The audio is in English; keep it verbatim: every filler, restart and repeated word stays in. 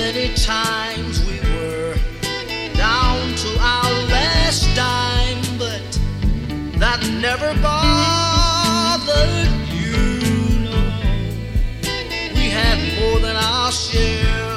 Many times we were down to our last dime, but that never bothered you, no. We had more than our share